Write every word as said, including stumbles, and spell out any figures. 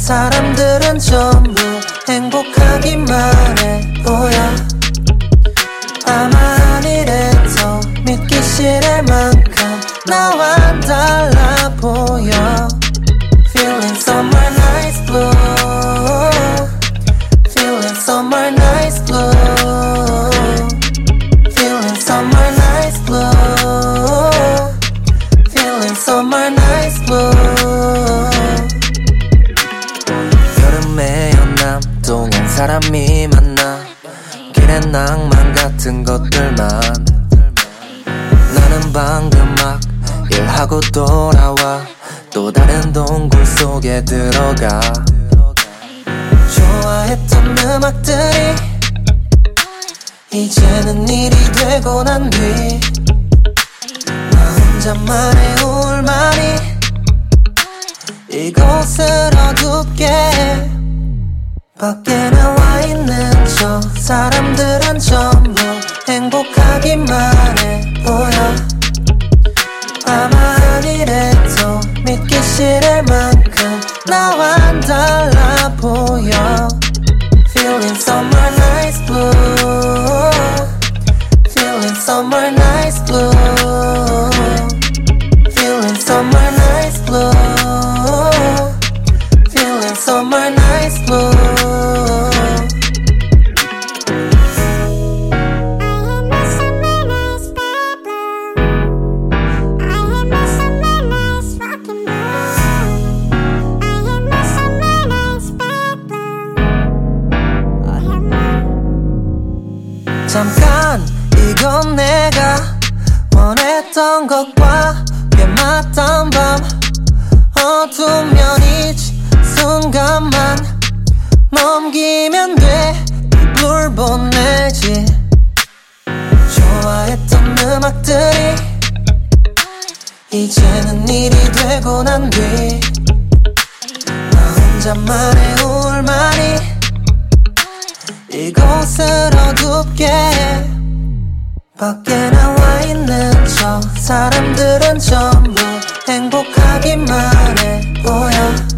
사람들은 전부 행복하기만 해 보여. 아마 아니래도 믿기 싫을 만큼 나와 달라 보여. Feeling somewhere nice blue, feeling somewhere nice blue, feeling somewhere nice blue, feeling somewhere nice blue. 여름에 연남동엔 사람이 많아. 길엔 낭만 같은 것들만. 나는 방금 막 일하고 돌아와 또 다른 동굴 속에 들어가. 좋아했던 음악들이 이제는 일이 되고 난 뒤 나 혼자만의 우울만이 이곳을 어둡게. 밖에 나와 있는 저 사람들은 전부 행복하기만 해 보여. 아마 아니래도 믿기 싫을 만큼 나와 달라 보여. Feeling somewhere nice blue, feeling somewhere nice blue, feeling somewhere nice blue, feeling somewhere nice blue. 잠깐 이건 내가 원했던 것과 꽤 맞던 밤. 어두우면 이 순간만 넘기면 돼. 이불 보내지. 좋아했던 음악들이 이제는 일이 되고 난 뒤 나 혼자만의 우울만이 이곳을 어둡게. 밖에 나와 있는 저 사람들은 전부 행복하기만 해 보여.